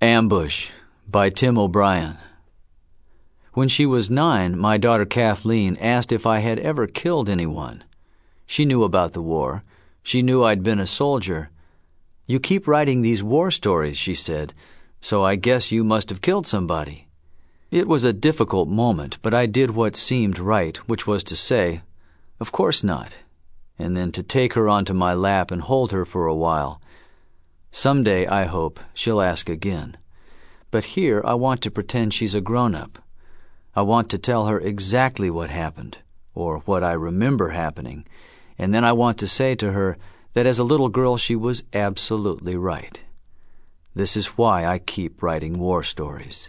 Ambush by Tim O'Brien. When she was 9, my daughter Kathleen asked if I had ever killed anyone. She knew about the war. She knew I'd been a soldier. "You keep writing these war stories," she said, "so I guess you must have killed somebody." It was a difficult moment, but I did what seemed right, which was to say, "Of course not," and then to take her onto my lap and hold her for a while. Someday, I hope, she'll ask again. But here I want to pretend she's a grown-up. I want to tell her exactly what happened, or what I remember happening, and then I want to say to her that as a little girl she was absolutely right. This is why I keep writing war stories.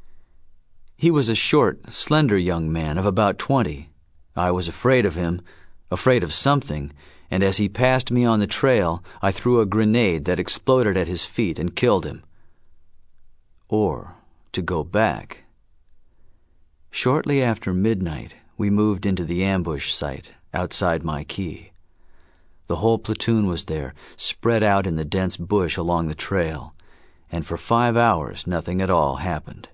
He was a short, slender young man of about 20. I was afraid of him, afraid of something, and as he passed me on the trail, I threw a grenade that exploded at his feet and killed him. Or, to go back. Shortly after midnight, we moved into the ambush site outside my key. The whole platoon was there, spread out in the dense bush along the trail, and for 5 hours nothing at all happened.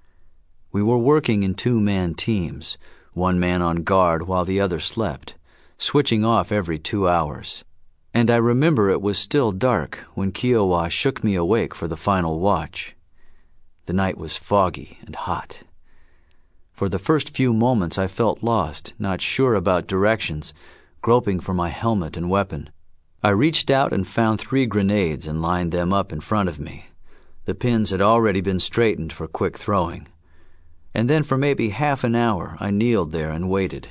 We were working in 2-man teams, one man on guard while the other slept, switching off every 2 hours. And I remember it was still dark when Kiowa shook me awake for the final watch. The night was foggy and hot. For the first few moments I felt lost, not sure about directions, groping for my helmet and weapon. I reached out and found 3 grenades and lined them up in front of me. The pins had already been straightened for quick throwing. And then for maybe half an hour I kneeled there and waited.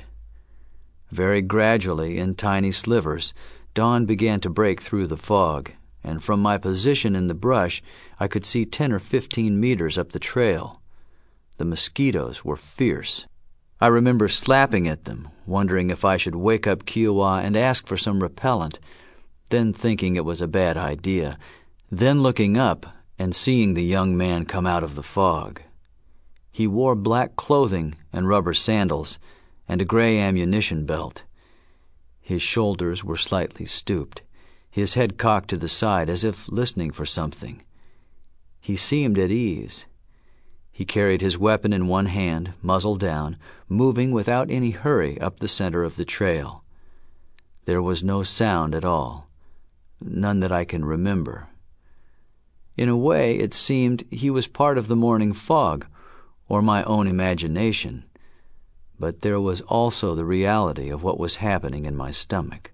Very gradually, in tiny slivers, dawn began to break through the fog, and from my position in the brush, I could see 10 or 15 meters up the trail. The mosquitoes were fierce. I remember slapping at them, wondering if I should wake up Kiowa and ask for some repellent, then thinking it was a bad idea, then looking up and seeing the young man come out of the fog. He wore black clothing and rubber sandals, and a gray ammunition belt. His shoulders were slightly stooped, his head cocked to the side as if listening for something. He seemed at ease. He carried his weapon in one hand, muzzle down, moving without any hurry up the center of the trail. There was no sound at all, none that I can remember. In a way, it seemed he was part of the morning fog, or my own imagination. But there was also the reality of what was happening in my stomach.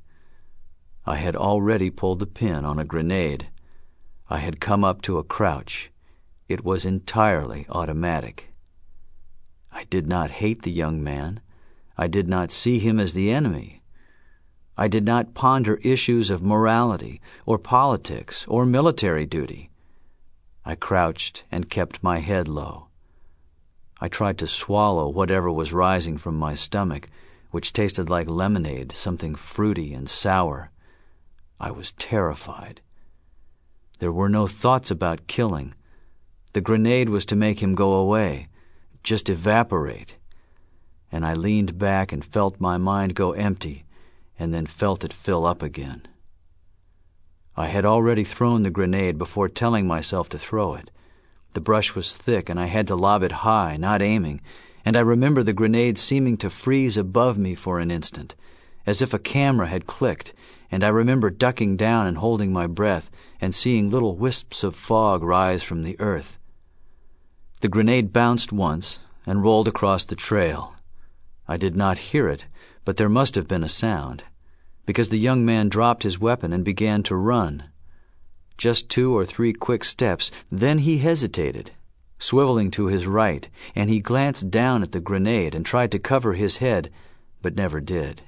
I had already pulled the pin on a grenade. I had come up to a crouch. It was entirely automatic. I did not hate the young man. I did not see him as the enemy. I did not ponder issues of morality or politics or military duty. I crouched and kept my head low. I tried to swallow whatever was rising from my stomach, which tasted like lemonade, something fruity and sour. I was terrified. There were no thoughts about killing. The grenade was to make him go away, just evaporate. And I leaned back and felt my mind go empty, and then felt it fill up again. I had already thrown the grenade before telling myself to throw it. The brush was thick, and I had to lob it high, not aiming, and I remember the grenade seeming to freeze above me for an instant, as if a camera had clicked, and I remember ducking down and holding my breath and seeing little wisps of fog rise from the earth. The grenade bounced once and rolled across the trail. I did not hear it, but there must have been a sound, because the young man dropped his weapon and began to run. Just 2 or 3 quick steps, then he hesitated, swiveling to his right, and he glanced down at the grenade and tried to cover his head, but never did.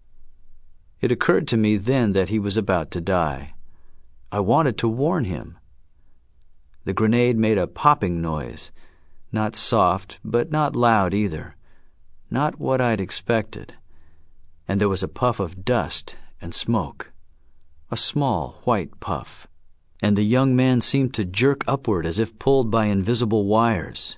It occurred to me then that he was about to die. I wanted to warn him. The grenade made a popping noise, not soft, but not loud either, not what I'd expected, and there was a puff of dust and smoke, a small white puff. And the young man seemed to jerk upward as if pulled by invisible wires.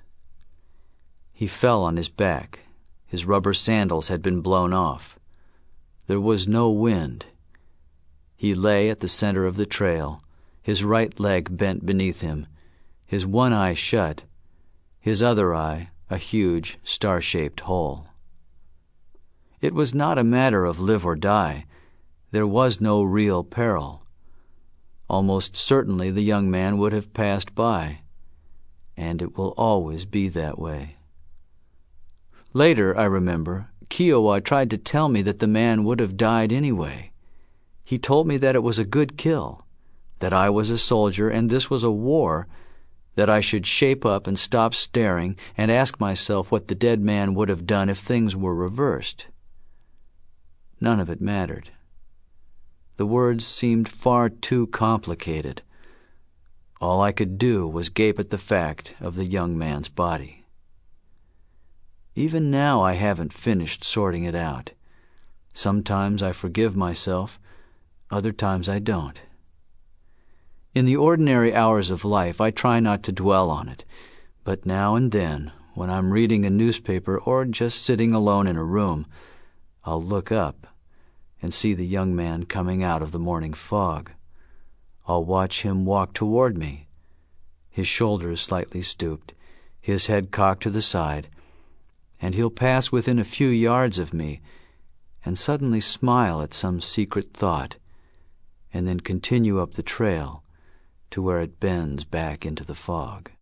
He fell on his back. His rubber sandals had been blown off. There was no wind. He lay at the center of the trail, his right leg bent beneath him, his one eye shut, his other eye a huge star-shaped hole. It was not a matter of live or die. There was no real peril. Almost certainly the young man would have passed by, and it will always be that way. Later, I remember, Kiowa tried to tell me that the man would have died anyway. He told me that it was a good kill, that I was a soldier and this was a war, that I should shape up and stop staring and ask myself what the dead man would have done if things were reversed. None of it mattered. The words seemed far too complicated. All I could do was gape at the fact of the young man's body. Even now I haven't finished sorting it out. Sometimes I forgive myself, other times I don't. In the ordinary hours of life, I try not to dwell on it, but now and then, when I'm reading a newspaper or just sitting alone in a room, I'll look up and see the young man coming out of the morning fog. I'll watch him walk toward me, his shoulders slightly stooped, his head cocked to the side, and he'll pass within a few yards of me and suddenly smile at some secret thought, and then continue up the trail to where it bends back into the fog.